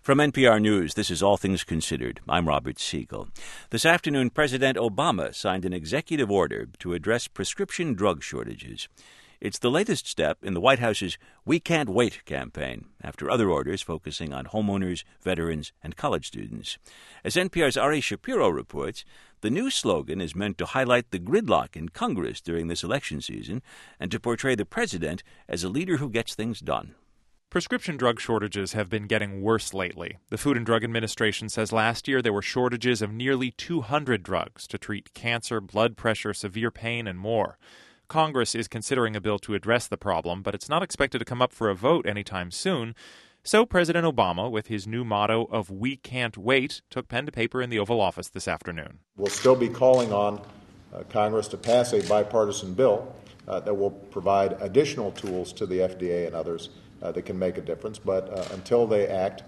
From NPR News, this is All Things Considered. I'm Robert Siegel. This afternoon, President Obama signed an executive order to address prescription drug shortages. It's the latest step in the White House's We Can't Wait campaign, after other orders focusing on homeowners, veterans, and college students. As NPR's Ari Shapiro reports, the new slogan is meant to highlight the gridlock in Congress during this election season and to portray the president as a leader who gets things done. Prescription drug shortages have been getting worse lately. The Food and Drug Administration says last year there were shortages of nearly 200 drugs to treat cancer, blood pressure, severe pain, and more. Congress is considering a bill to address the problem, but it's not expected to come up for a vote anytime soon. So President Obama, with his new motto of "We Can't Wait," took pen to paper in the Oval Office this afternoon. We'll still be calling on Congress to pass a bipartisan bill that will provide additional tools to the FDA and others that can make a difference. But until they act,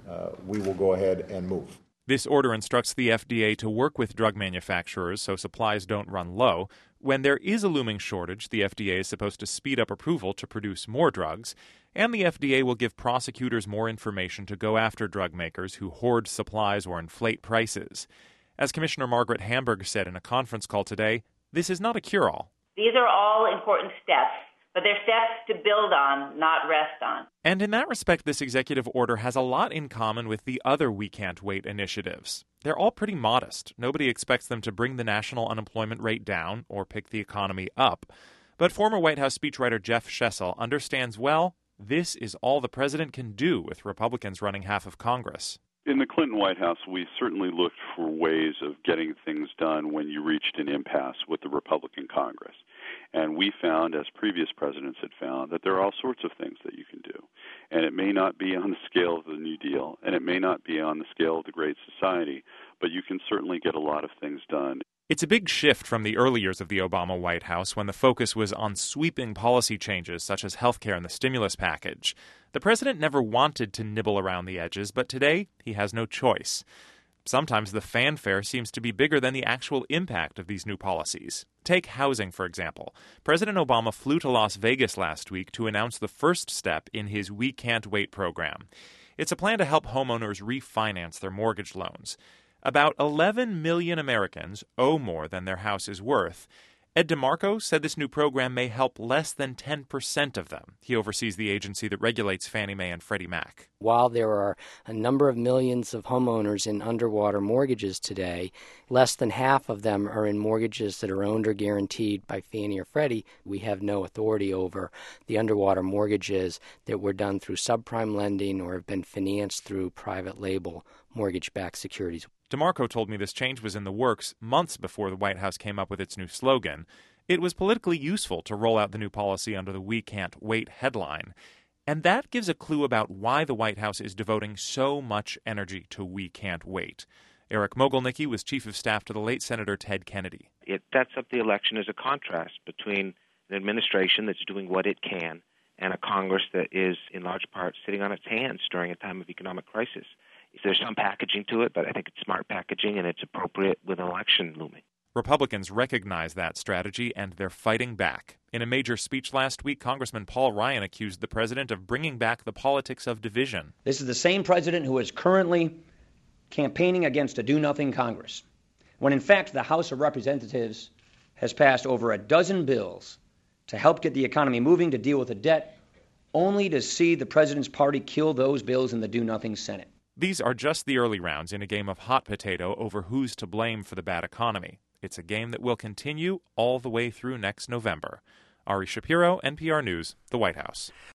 we will go ahead and move. This order instructs the FDA to work with drug manufacturers so supplies don't run low. When there is a looming shortage, the FDA is supposed to speed up approval to produce more drugs, and the FDA will give prosecutors more information to go after drug makers who hoard supplies or inflate prices. As Commissioner Margaret Hamburg said in a conference call today, this is not a cure-all. These are all important steps, but they're steps to build on, not rest on. And in that respect, this executive order has a lot in common with the other We Can't Wait initiatives. They're all pretty modest. Nobody expects them to bring the national unemployment rate down or pick the economy up. But former White House speechwriter Jeff Schessel understands, well, this is all the president can do with Republicans running half of Congress. In the Clinton White House, we certainly looked for ways of getting things done when you reached an impasse with the Republican Congress. And we found, as previous presidents had found, that there are all sorts of things that you can do. And it may not be on the scale of the New Deal, and it may not be on the scale of the Great Society, but you can certainly get a lot of things done. It's a big shift from the early years of the Obama White House when the focus was on sweeping policy changes such as health care and the stimulus package. The president never wanted to nibble around the edges, but today he has no choice. Sometimes the fanfare seems to be bigger than the actual impact of these new policies. Take housing, for example. President Obama flew to Las Vegas last week to announce the first step in his We Can't Wait program. It's a plan to help homeowners refinance their mortgage loans. About 11 million Americans owe more than their house is worth. Ed DeMarco said this new program may help less than 10% of them. He oversees the agency that regulates Fannie Mae and Freddie Mac. While there are a number of millions of homeowners in underwater mortgages today, less than half of them are in mortgages that are owned or guaranteed by Fannie or Freddie. We have no authority over the underwater mortgages that were done through subprime lending or have been financed through private label mortgage-backed securities. DeMarco told me this change was in the works months before the White House came up with its new slogan. It was politically useful to roll out the new policy under the We Can't Wait headline. And that gives a clue about why the White House is devoting so much energy to We Can't Wait. Eric Mogilnicki was chief of staff to the late Senator Ted Kennedy. It sets up the election as a contrast between an administration that's doing what it can and a Congress that is, in large part, sitting on its hands during a time of economic crisis. There's some packaging to it, but I think it's smart packaging and it's appropriate with an election looming. Republicans recognize that strategy and they're fighting back. In a major speech last week, Congressman Paul Ryan accused the president of bringing back the politics of division. This is the same president who is currently campaigning against a do-nothing Congress, when in fact the House of Representatives has passed over a dozen bills to help get the economy moving, to deal with the debt, only to see the president's party kill those bills in the do-nothing Senate. These are just the early rounds in a game of hot potato over who's to blame for the bad economy. It's a game that will continue all the way through next November. Ari Shapiro, NPR News, the White House.